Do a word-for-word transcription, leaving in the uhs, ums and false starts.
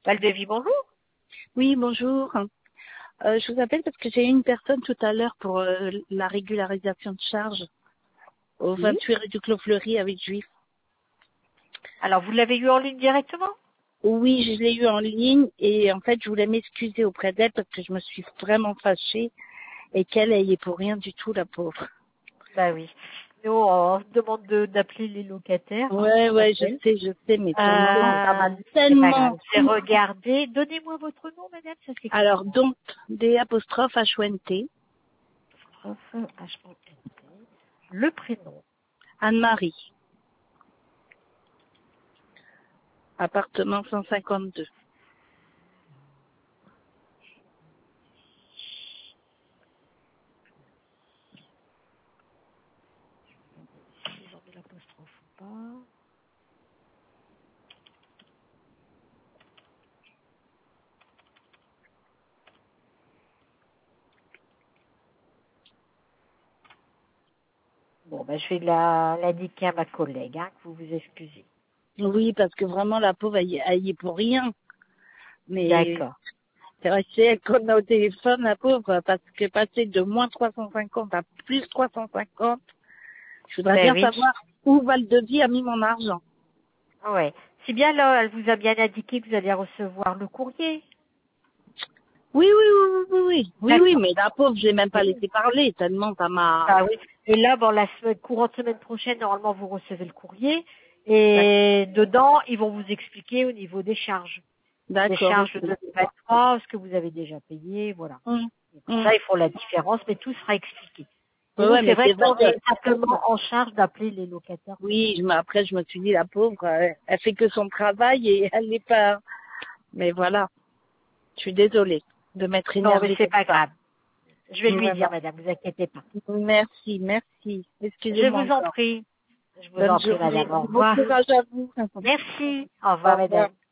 Valdevis, bonjour. Oui, bonjour. Euh, je vous appelle parce que j'ai eu une personne tout à l'heure pour euh, la régularisation de charges au Oui. vingt-huit rue du Clos Fleuri avec Juif. Alors, vous l'avez eu en ligne directement? Oui, je l'ai eu en ligne et en fait, je voulais m'excuser auprès d'elle parce que je me suis vraiment fâchée et qu'elle elle y est pour rien du tout, la pauvre. Bah oui. Nous, on se demande de- d'appeler les locataires. Hein, Ouais, on ouais, je appelle. sais, je sais, mais pour le moment, ça m'a Euh, c'est pas grave. tellement... Je vais regarder. Donnez-moi votre nom, madame. Ça s'écrit Alors, comment? donc, D apostrophe H O N T, H O N T. Le prénom. Anne-Marie, appartement cent cinquante-deux. Si j'en ai l'apostrophe ou pas. Bon, ben, je vais la- l'indiquer à ma collègue, hein, que vous vous excusez. Oui, parce que vraiment, la pauvre, elle y elle y est pour rien. Mais D'accord. c'est vrai que c'est elle qu'on a au téléphone, la pauvre, parce que passer de moins trois cent cinquante à plus trois cent cinquante, je voudrais Ben bien oui. savoir où Valdevis a mis mon argent. Ouais. C'est bien là, elle vous a bien indiqué que vous allez recevoir le courrier. Oui, oui, oui, oui, oui, oui, oui, oui, D'accord. mais la pauvre, je l'ai même pas Oui. laissé parler, tellement ça m'a... Ah oui. Et là, bon, la semaine, courante semaine prochaine, normalement, vous recevez le courrier. D'ac- Et dedans, ils vont vous expliquer au niveau des charges. Les D'accord, charges ok. de deux mille vingt-trois, ce que vous avez déjà payé, voilà. Hum, Et pour hum. ça, ils font la différence, mais tout sera expliqué. Et Ouais, nous, ouais, c'est mais vrai c'est vrai qu'on que... est simplement en charge d'appeler les locataires. Oui, je me- après, je me suis dit, la pauvre, elle, elle fait que son travail et elle n'est pas... Mais voilà, je suis désolée de m'être Non, mais énervée c'est comme pas ça. grave. Je vais lui dire, Vraiment. madame, vous inquiétez pas. Merci, merci. Je Excusez-moi vous en encore. prie. Je vous Bonne en prie, journée. madame. Au Bon revoir. courage à vous. Merci. Au Au revoir, revoir. madame.